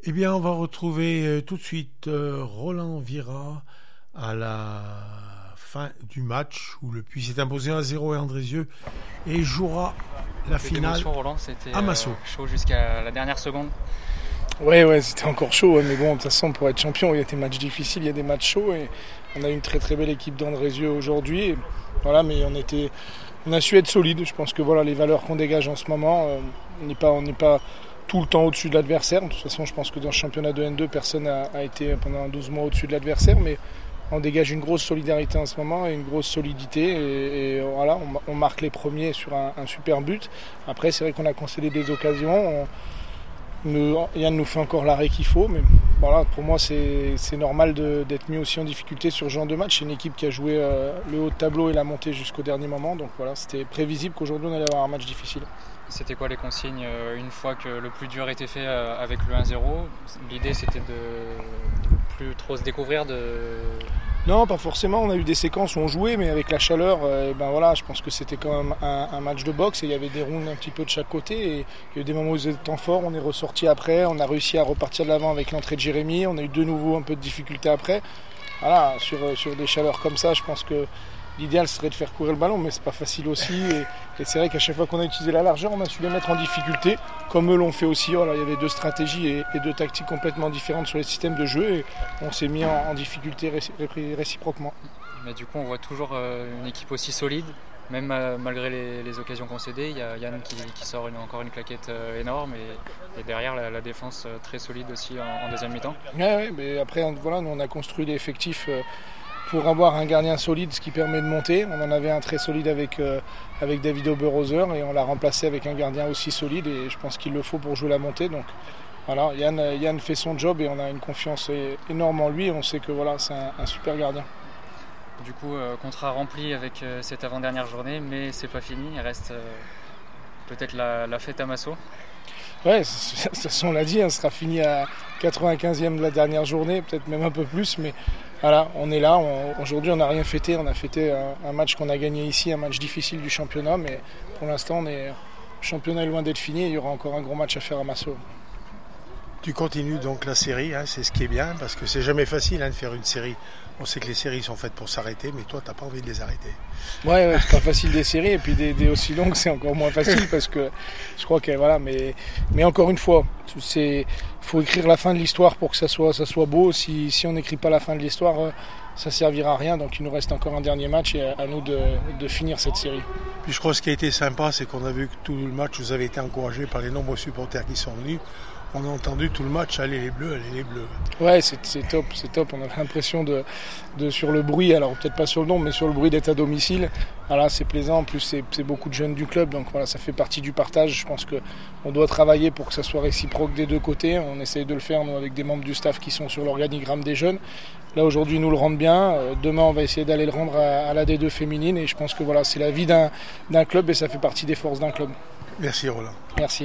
Eh bien, on va retrouver tout de suite Roland Vira à la fin du match où le Puy s'est imposé 1-0 et Andrézieux et jouera la finale Roland, c'était à Massot. Chaud jusqu'à la dernière seconde. Ouais, c'était encore chaud, mais bon, de toute façon, pour être champion, il y a des matchs difficiles, il y a des matchs chauds, et on a une très très belle équipe d'Andrézieux aujourd'hui. Et voilà, mais on a su être solide. Je pense que voilà, les valeurs qu'on dégage en ce moment, on n'est pas tout le temps au-dessus de l'adversaire. De toute façon, je pense que dans ce championnat de N2, personne n'a été pendant 12 mois au-dessus de l'adversaire, mais on dégage une grosse solidarité en ce moment et une grosse solidité. Et voilà, on marque les premiers sur un super but. Après, c'est vrai qu'on a concédé des occasions. Yann nous fait encore l'arrêt qu'il faut, mais voilà, pour moi c'est normal d'être mis aussi en difficulté sur ce genre de match. C'est une équipe qui a joué le haut de tableau et la montée jusqu'au dernier moment, donc voilà, c'était prévisible qu'aujourd'hui on allait avoir un match difficile. C'était quoi les consignes une fois que le plus dur était fait avec le 1-0? L'idée c'était de plus trop se découvrir, Non, pas forcément. On a eu des séquences où on jouait, mais avec la chaleur, je pense que c'était quand même un match de boxe et il y avait des rounds un petit peu de chaque côté. Et il y a eu des moments où ils étaient temps fort, on est ressorti après, on a réussi à repartir de l'avant avec l'entrée de Jérémy, on a eu de nouveau un peu de difficulté après. Voilà, sur des chaleurs comme ça, je pense que l'idéal serait de faire courir le ballon, mais c'est pas facile aussi. Et c'est vrai qu'à chaque fois qu'on a utilisé la largeur, on a su les mettre en difficulté, comme eux l'ont fait aussi. Voilà, il y avait deux stratégies et deux tactiques complètement différentes sur les systèmes de jeu, et on s'est mis en difficulté réciproquement. Mais du coup, on voit toujours une équipe aussi solide, même malgré les occasions concédées. Il y a Yann qui sort encore une claquette énorme, et derrière la défense très solide aussi en deuxième mi-temps. Ouais, mais après, voilà, nous on a construit l'effectif pour avoir un gardien solide, ce qui permet de monter. On en avait un très solide avec David Oberhauser et on l'a remplacé avec un gardien aussi solide, et je pense qu'il le faut pour jouer la montée. Donc voilà, Yann fait son job et on a une confiance énorme en lui, et on sait que voilà, c'est un super gardien. Du coup, contrat rempli avec cette avant-dernière journée, mais c'est pas fini, il reste peut-être la fête à Massot. Ouais, on l'a dit, sera fini à 95e de la dernière journée, peut-être même un peu plus, mais voilà, on est là. Aujourd'hui, on n'a rien fêté. On a fêté un match qu'on a gagné ici, un match difficile du championnat, mais pour l'instant, le championnat est loin d'être fini, et il y aura encore un gros match à faire à Massot. Tu continues donc la série, c'est ce qui est bien, parce que c'est jamais facile de faire une série. On sait que les séries sont faites pour s'arrêter, mais toi, tu n'as pas envie de les arrêter. Ouais, c'est pas facile des séries, et puis des aussi longues, c'est encore moins facile, parce que je crois que voilà, mais encore une fois, il faut écrire la fin de l'histoire pour que ça soit beau. Si on n'écrit pas la fin de l'histoire, ça servira à rien. Donc il nous reste encore un dernier match, et à nous de finir cette série. Puis je crois que ce qui a été sympa, c'est qu'on a vu que tout le match, vous avez été encouragé par les nombreux supporters qui sont venus. On a entendu tout le match, allez les Bleus, allez les Bleus. Ouais, c'est top. On a l'impression de sur le bruit, alors peut-être pas sur le nom, mais sur le bruit d'être à domicile. Voilà, c'est plaisant. En plus, c'est beaucoup de jeunes du club, donc voilà, ça fait partie du partage. Je pense qu'on doit travailler pour que ça soit réciproque des deux côtés. On essaye de le faire, nous, avec des membres du staff qui sont sur l'organigramme des jeunes. Là, aujourd'hui, ils nous le rendent bien. Demain, on va essayer d'aller le rendre à la D2 féminine, et je pense que voilà, c'est la vie d'un club, et ça fait partie des forces d'un club. Merci Roland. Merci.